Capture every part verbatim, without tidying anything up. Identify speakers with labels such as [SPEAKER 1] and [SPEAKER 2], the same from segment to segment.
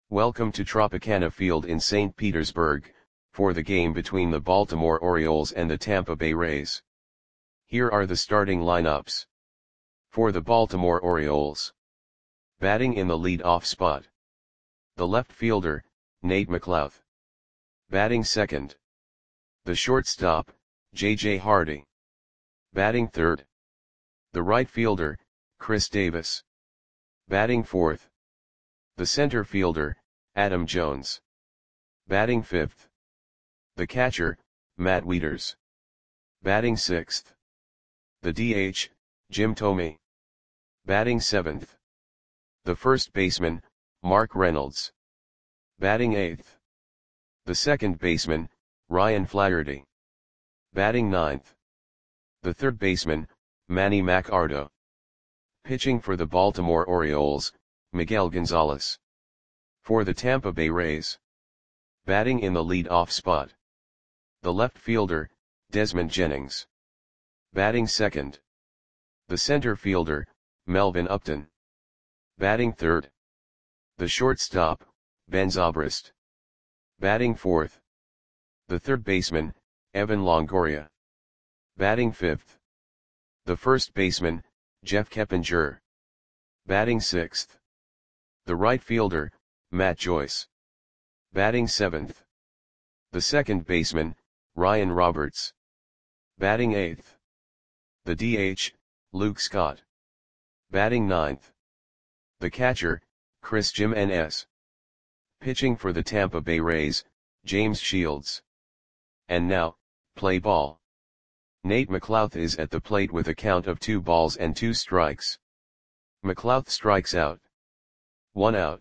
[SPEAKER 1] Welcome to Tropicana Field in Saint Petersburg, for the game between the Baltimore Orioles and the Tampa Bay Rays. Here are the starting lineups. For the Baltimore Orioles. Batting in the lead-off spot. The left fielder, Nate McLouth. Batting second. The shortstop, J J Hardy. Batting third. The right fielder, Chris Davis. Batting fourth. The center fielder, Adam Jones. Batting fifth. The catcher, Matt Wieters. Batting sixth. The D H, Jim Thome. Batting seventh. The first baseman, Mark Reynolds. Batting eighth. The second baseman, Ryan Flaherty. Batting ninth. The third baseman, Manny Machado. Pitching for the Baltimore Orioles, Miguel Gonzalez. For the Tampa Bay Rays. Batting in the lead-off spot. The left fielder, Desmond Jennings. Batting second. The center fielder, Melvin Upton. Batting third. The shortstop, Ben Zobrist. Batting fourth. The third baseman, Evan Longoria. Batting fifth. The first baseman, Jeff Keppinger. Batting sixth. The right fielder, Matt Joyce. Batting seventh. The second baseman, Ryan Roberts. Batting eighth. The D H, Luke Scott. Batting ninth. The catcher, Chris Jimenez. Pitching for the Tampa Bay Rays, James Shields. And now, play ball. Nate McLouth is at the plate with a count of two balls and two strikes. McLouth strikes out. One out.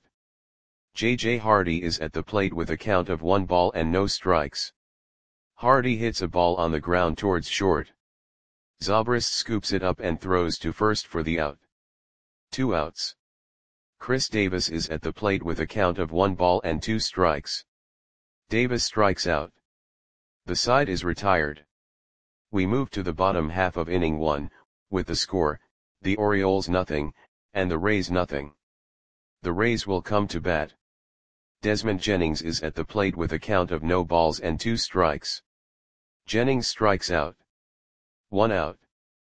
[SPEAKER 1] J J Hardy is at the plate with a count of one ball and no strikes. Hardy hits a ball on the ground towards short. Zobrist scoops it up and throws to first for the out. Two outs. Chris Davis is at the plate with a count of one ball and two strikes. Davis strikes out. The side is retired. We move to the bottom half of inning one, with the score, the Orioles nothing, and the Rays nothing. The Rays will come to bat. Desmond Jennings is at the plate with a count of no balls and two strikes. Jennings strikes out. One out.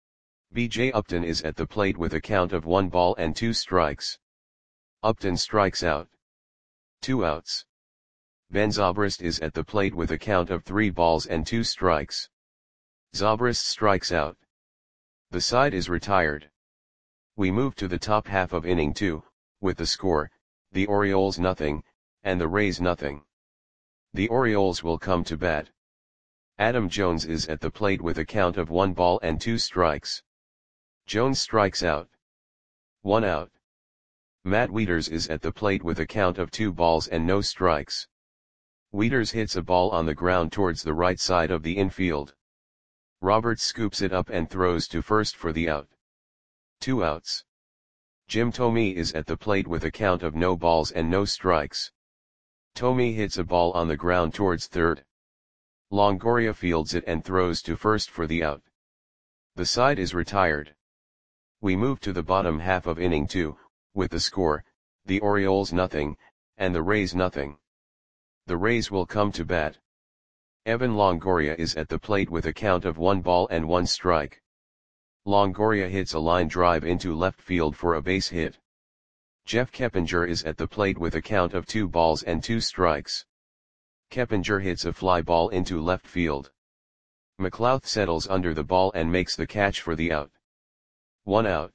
[SPEAKER 1] B J Upton is at the plate with a count of one ball and two strikes. Upton strikes out. Two outs. Ben Zobrist is at the plate with a count of three balls and two strikes. Zobrist strikes out. The side is retired. We move to the top half of inning two, with the score, the Orioles nothing, and the Rays nothing. The Orioles will come to bat. Adam Jones is at the plate with a count of one ball and two strikes. Jones strikes out. One out. Matt Wieters is at the plate with a count of two balls and no strikes. Wieters hits a ball on the ground towards the right side of the infield. Roberts scoops it up and throws to first for the out. Two outs. Jim Thome is at the plate with a count of no balls and no strikes. Thome hits a ball on the ground towards third. Longoria fields it and throws to first for the out. The side is retired. We move to the bottom half of inning two, with the score, the Orioles nothing, and the Rays nothing. The Rays will come to bat. Evan Longoria is at the plate with a count of one ball and one strike. Longoria hits a line drive into left field for a base hit. Jeff Keppinger is at the plate with a count of two balls and two strikes. Keppinger hits a fly ball into left field. McLouth settles under the ball and makes the catch for the out. One out.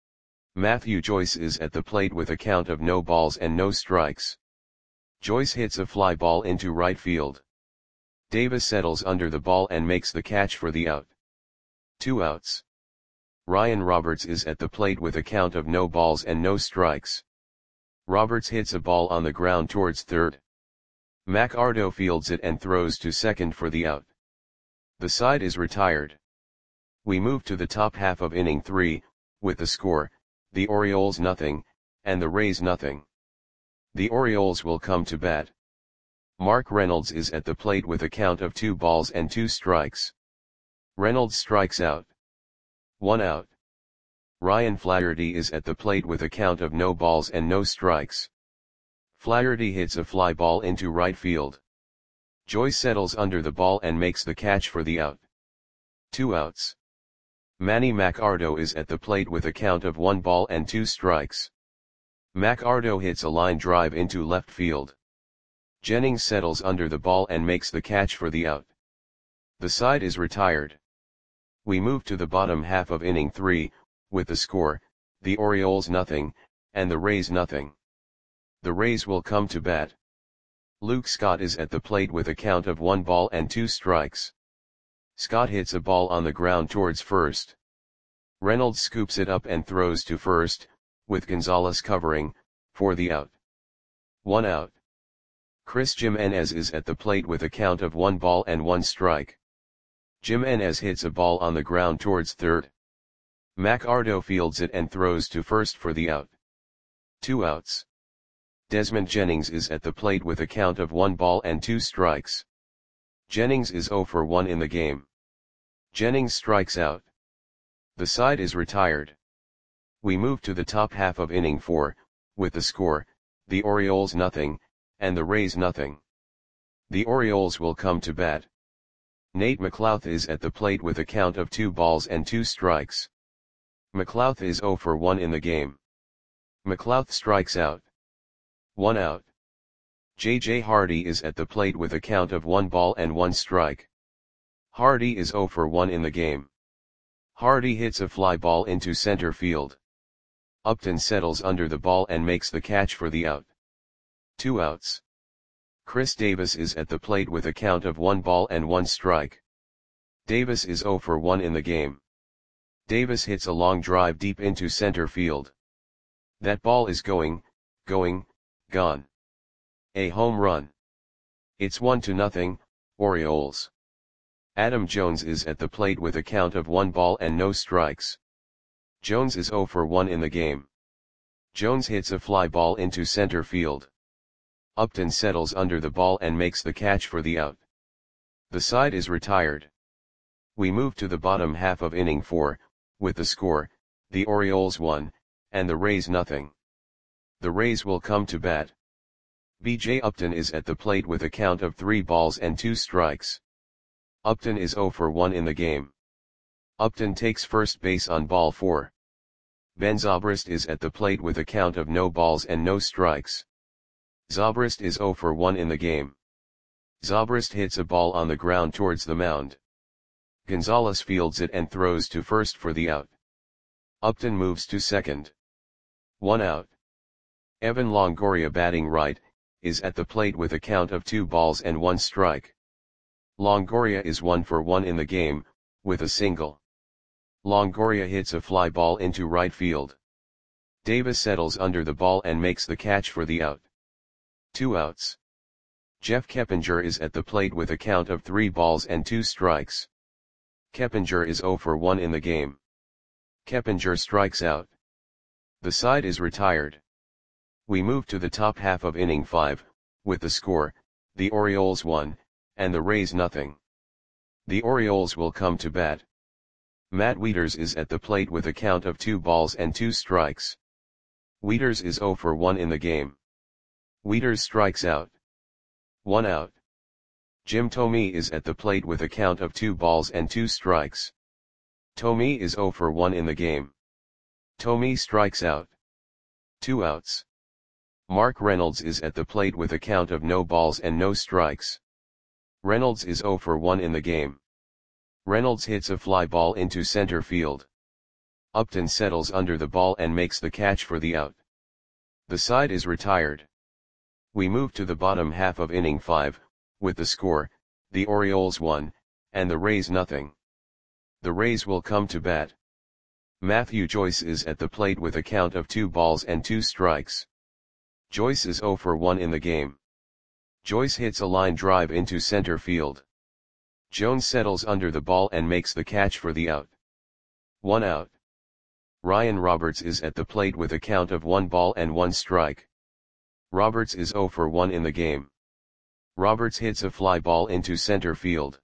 [SPEAKER 1] Matthew Joyce is at the plate with a count of no balls and no strikes. Joyce hits a fly ball into right field. Davis settles under the ball and makes the catch for the out. Two outs. Ryan Roberts is at the plate with a count of no balls and no strikes. Roberts hits a ball on the ground towards third. Machado fields it and throws to second for the out. The side is retired. We move to the top half of inning three, with the score, the Orioles nothing, and the Rays nothing. The Orioles will come to bat. Mark Reynolds is at the plate with a count of two balls and two strikes. Reynolds strikes out. One out. Ryan Flaherty is at the plate with a count of no balls and no strikes. Flaherty hits a fly ball into right field. Joyce settles under the ball and makes the catch for the out. Two outs. Manny Macardo is at the plate with a count of one ball and two strikes. Macardo hits a line drive into left field. Jennings settles under the ball and makes the catch for the out. The side is retired. We move to the bottom half of inning three, with the score, the Orioles nothing, and the Rays nothing. The Rays will come to bat. Luke Scott is at the plate with a count of one ball and two strikes. Scott hits a ball on the ground towards first. Reynolds scoops it up and throws to first, with Gonzalez covering, for the out. One out. Chris Jimenez is at the plate with a count of one ball and one strike. Jimenez hits a ball on the ground towards third. Macardo fields it and throws to first for the out. Two outs. Desmond Jennings is at the plate with a count of one ball and two strikes. Jennings is zero for one in the game. Jennings strikes out. The side is retired. We move to the top half of inning four, with the score, the Orioles nothing, and the Rays nothing. The Orioles will come to bat. Nate McLouth is at the plate with a count of two balls and two strikes. McLouth is zero for one in the game. McLouth strikes out. One out. J J Hardy is at the plate with a count of one ball and one strike. Hardy is zero for one in the game. Hardy hits a fly ball into center field. Upton settles under the ball and makes the catch for the out. Two outs. Chris Davis is at the plate with a count of one ball and one strike. Davis is zero for one in the game. Davis hits a long drive deep into center field. That ball is going, going, gone. A home run. It's one to nothing, Orioles. Adam Jones is at the plate with a count of one ball and no strikes. Jones is zero for one in the game. Jones hits a fly ball into center field. Upton settles under the ball and makes the catch for the out. The side is retired. We move to the bottom half of inning four, with the score, the Orioles one, and the Rays nothing. The Rays will come to bat. B J Upton is at the plate with a count of three balls and two strikes. Upton is zero for one in the game. Upton takes first base on ball four. Ben Zobrist is at the plate with a count of no balls and no strikes. Zobrist is zero for one in the game. Zobrist hits a ball on the ground towards the mound. Gonzalez fields it and throws to first for the out. Upton moves to second. One out. Evan Longoria, batting right, is at the plate with a count of two balls and one strike. Longoria is one for one in the game, with a single. Longoria hits a fly ball into right field. Davis settles under the ball and makes the catch for the out. Two outs. Jeff Keppinger is at the plate with a count of three balls and two strikes. Keppinger is zero for one in the game. Keppinger strikes out. The side is retired. We move to the top half of inning five, with the score, the Orioles one, and the Rays nothing. The Orioles will come to bat. Matt Wieters is at the plate with a count of two balls and two strikes. Wieters is zero for one in the game. Wieters strikes out. One out. Jim Thome is at the plate with a count of two balls and two strikes. Thome is zero for one in the game. Thome strikes out. Two outs. Mark Reynolds is at the plate with a count of no balls and no strikes. Reynolds is zero for one in the game. Reynolds hits a fly ball into center field. Upton settles under the ball and makes the catch for the out. The side is retired. We move to the bottom half of inning five, with the score, the Orioles one, and the Rays nothing. The Rays will come to bat. Matthew Joyce is at the plate with a count of two balls and two strikes. Joyce is zero for one in the game. Joyce hits a line drive into center field. Jones settles under the ball and makes the catch for the out. One out. Ryan Roberts is at the plate with a count of one ball and one strike. Roberts is zero for one in the game. Roberts hits a fly ball into center field.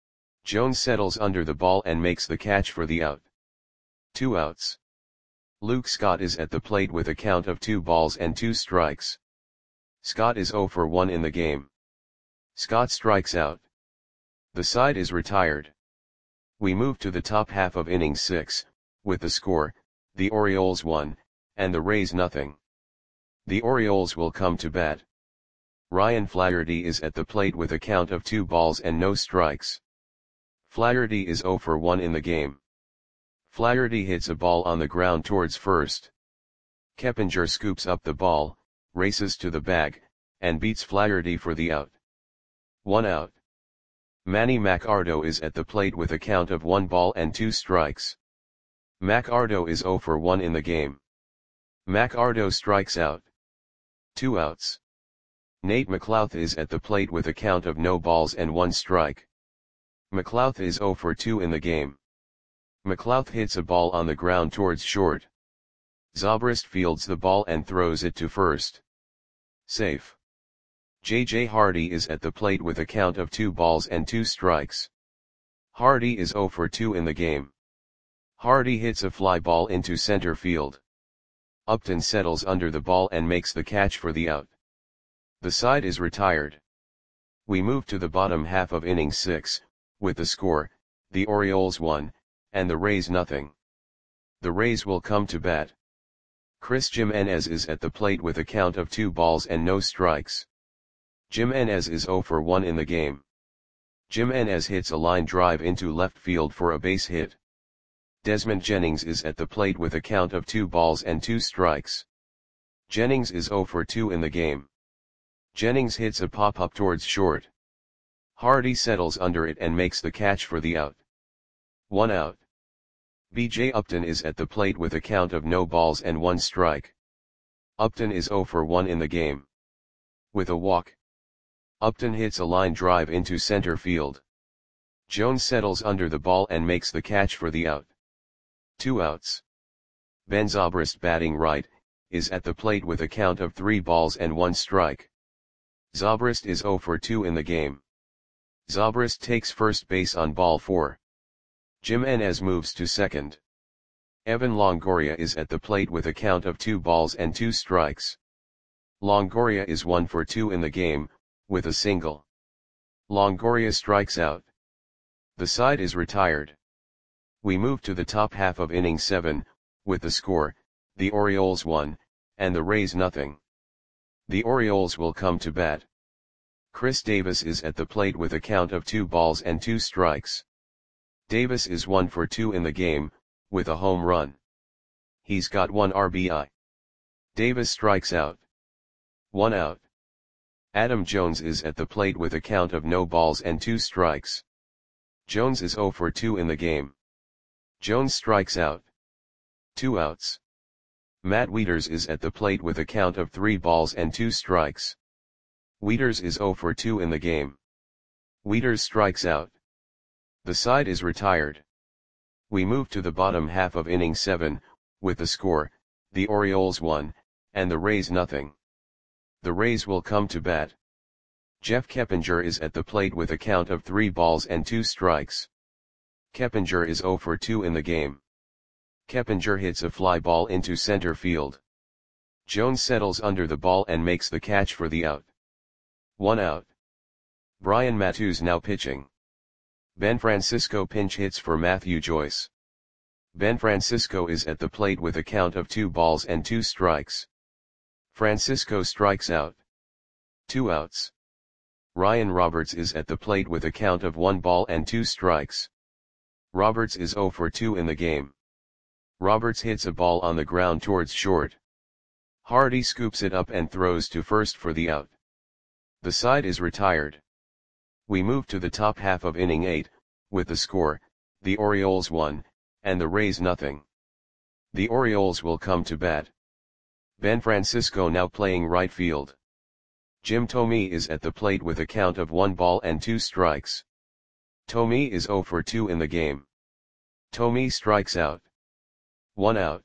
[SPEAKER 1] Jones settles under the ball and makes the catch for the out. Two outs. Luke Scott is at the plate with a count of two balls and two strikes. Scott is zero for one in the game. Scott strikes out. The side is retired. We move to the top half of inning six, with the score, the Orioles one, and the Rays nothing. The Orioles will come to bat. Ryan Flaherty is at the plate with a count of two balls and no strikes. Flaherty is zero for one in the game. Flaherty hits a ball on the ground towards first. Keppinger scoops up the ball, races to the bag, and beats Flaherty for the out. One out. Manny Machado is at the plate with a count of one ball and two strikes. Machado is zero for one in the game. Machado strikes out. Two outs. Nate McLouth is at the plate with a count of no balls and one strike. McLouth is zero for two in the game. McLouth hits a ball on the ground towards short. Zobrist fields the ball and throws it to first. Safe. J J Hardy is at the plate with a count of two balls and two strikes. Hardy is zero for two in the game. Hardy hits a fly ball into center field. Upton settles under the ball and makes the catch for the out. The side is retired. We move to the bottom half of inning six, with the score, the Orioles one, and the Rays nothing. The Rays will come to bat. Chris Jimenez is at the plate with a count of two balls and no strikes. Jimenez is zero for one in the game. Jimenez hits a line drive into left field for a base hit. Desmond Jennings is at the plate with a count of two balls and two strikes. Jennings is zero for two in the game. Jennings hits a pop-up towards short. Hardy settles under it and makes the catch for the out. One out. B J Upton is at the plate with a count of no balls and one strike. Upton is zero for one in the game. With a walk, Upton hits a line drive into center field. Jones settles under the ball and makes the catch for the out. Two outs. Ben Zobrist, batting right, is at the plate with a count of three balls and one strike. Zobrist is zero for two in the game. Zobrist takes first base on ball four. Jimenez moves to second. Evan Longoria is at the plate with a count of two balls and two strikes. Longoria is one for two in the game, with a single. Longoria strikes out. The side is retired. We move to the top half of inning seven, with the score, the Orioles one, and the Rays nothing. The Orioles will come to bat. Chris Davis is at the plate with a count of two balls and two strikes. Davis is one for two in the game, with a home run. He's got one R B I. Davis strikes out. One out. Adam Jones is at the plate with a count of no balls and two strikes. Jones is zero for two in the game. Jones strikes out. Two outs. Matt Wieters is at the plate with a count of three balls and two strikes. Wieters is zero for two in the game. Wieters strikes out. The side is retired. We move to the bottom half of inning seven, with the score, the Orioles one, and the Rays nothing. The Rays will come to bat. Jeff Keppinger is at the plate with a count of three balls and two strikes. Keppinger is zero for two in the game. Keppinger hits a fly ball into center field. Jones settles under the ball and makes the catch for the out. One out. Brian Matusz now pitching. Ben Francisco pinch hits for Matthew Joyce. Ben Francisco is at the plate with a count of two balls and two strikes. Francisco strikes out. Two outs. Ryan Roberts is at the plate with a count of one ball and two strikes. Roberts is zero for two in the game. Roberts hits a ball on the ground towards short. Hardy scoops it up and throws to first for the out. The side is retired. We move to the top half of inning eight, with the score, the Orioles one, and the Rays nothing. The Orioles will come to bat. Ben Francisco now playing right field. Jim Thome is at the plate with a count of one ball and two strikes. Thome is zero for two in the game. Thome strikes out. One out.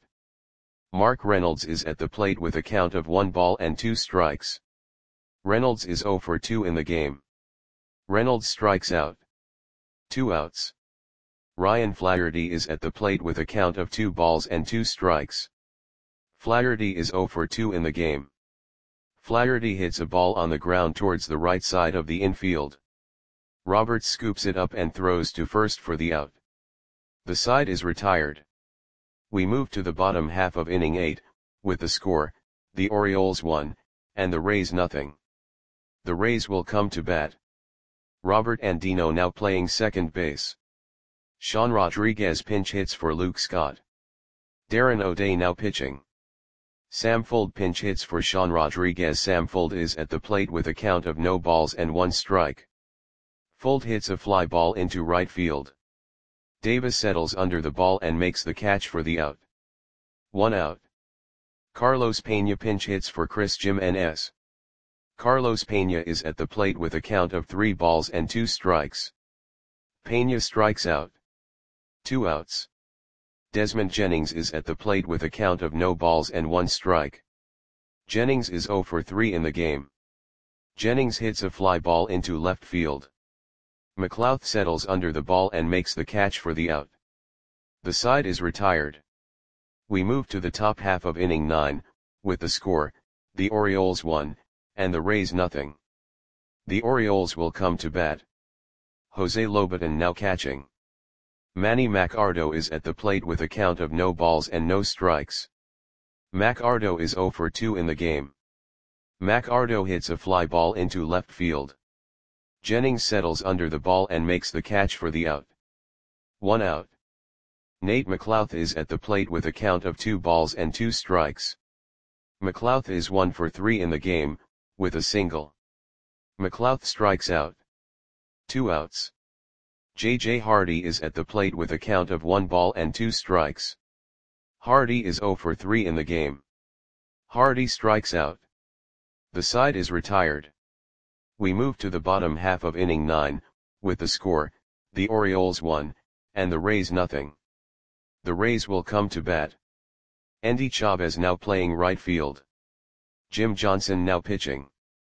[SPEAKER 1] Mark Reynolds is at the plate with a count of one ball and two strikes. Reynolds is zero for two in the game. Reynolds strikes out. Two outs. Ryan Flaherty is at the plate with a count of two balls and two strikes. Flaherty is zero for two in the game. Flaherty hits a ball on the ground towards the right side of the infield. Roberts scoops it up and throws to first for the out. The side is retired. We move to the bottom half of inning eight, with the score, the Orioles one, and the Rays nothing. The Rays will come to bat. Robert Andino now playing second base. Sean Rodriguez pinch hits for Luke Scott. Darren O'Day now pitching. Sam Fuld pinch hits for Sean Rodriguez. Sam Fuld is at the plate with a count of no balls and one strike. Fuld hits a fly ball into right field. Davis settles under the ball and makes the catch for the out. One out. Carlos Pena pinch hits for Chris Jimenez. Carlos Pena is at the plate with a count of three balls and two strikes. Pena strikes out. Two outs. Desmond Jennings is at the plate with a count of no balls and one strike. Jennings is zero for three in the game. Jennings hits a fly ball into left field. McLouth settles under the ball and makes the catch for the out. The side is retired. We move to the top half of inning nine, with the score, the Orioles one, and the Rays nothing. The Orioles will come to bat. Jose Lobaton now catching. Manny Macardo is at the plate with a count of no balls and no strikes. Macardo is zero for two in the game. Macardo hits a fly ball into left field. Jennings settles under the ball and makes the catch for the out. One out. Nate McLouth is at the plate with a count of two balls and two strikes. McLouth is one for three in the game, with a single. McLouth strikes out. Two outs. J J Hardy is at the plate with a count of one ball and two strikes. Hardy is zero for three in the game. Hardy strikes out. The side is retired. We move to the bottom half of inning nine, with the score, the Orioles one, and the Rays nothing. The Rays will come to bat. Endy Chavez now playing right field. Jim Johnson now pitching.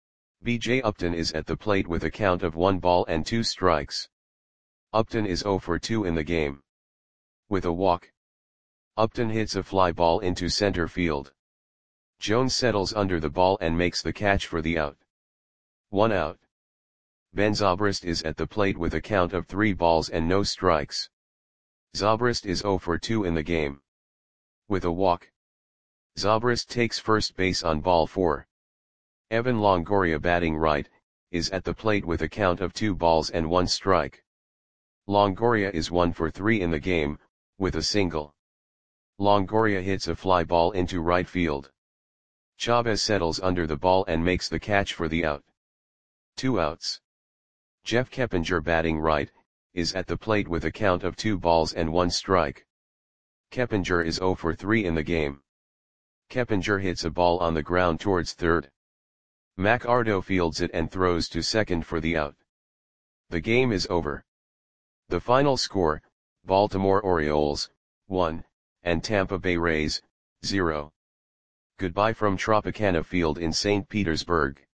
[SPEAKER 1] B J Upton is at the plate with a count of one ball and two strikes. Upton is zero for two in the game. With a walk. Upton hits a fly ball into center field. Jones settles under the ball and makes the catch for the out. One out. Ben Zobrist is at the plate with a count of three balls and no strikes. Zobrist is zero for two in the game. With a walk. Zobrist takes first base on ball four. Evan Longoria batting right, is at the plate with a count of two balls and one strike. Longoria is one for three in the game, with a single. Longoria hits a fly ball into right field. Chavez settles under the ball and makes the catch for the out. Two outs. Jeff Keppinger batting right, is at the plate with a count of two balls and one strike. Keppinger is zero for three in the game. Keppinger hits a ball on the ground towards third. Macardo fields it and throws to second for the out. The game is over. The final score, Baltimore Orioles, one, and Tampa Bay Rays, zero. Goodbye from Tropicana Field in Saint Petersburg.